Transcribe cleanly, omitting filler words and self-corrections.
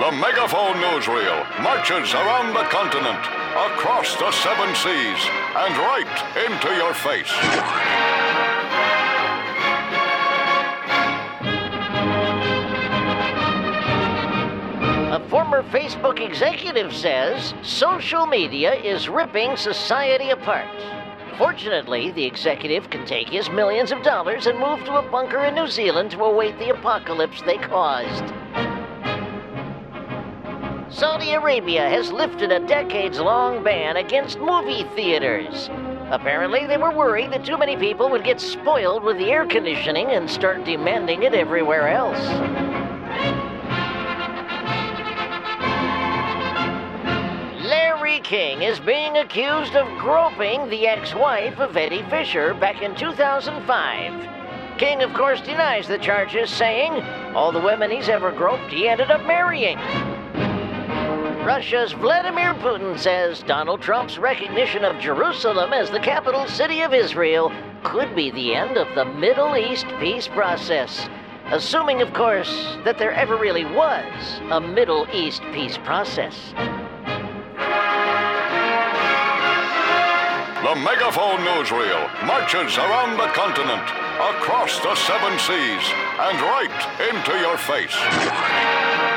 The Megaphone Newsreel marches around the continent, across the 7 seas, and right into your face. A former Facebook executive says social media is ripping society apart. Fortunately, the executive can take his millions of dollars and move to a bunker in New Zealand to await the apocalypse they caused. Saudi Arabia has lifted a decades-long ban against movie theaters. Apparently, they were worried that too many people would get spoiled with the air conditioning and start demanding it everywhere else. Larry King is being accused of groping the ex-wife of Eddie Fisher back in 2005. King, of course, denies the charges, saying all the women he's ever groped he ended up marrying. Russia's Vladimir Putin says Donald Trump's recognition of Jerusalem as the capital city of Israel could be the end of the Middle East peace process, assuming, of course, that there ever really was a Middle East peace process. The Megaphone Newsreel marches around the continent, across the 7 seas, and right into your face.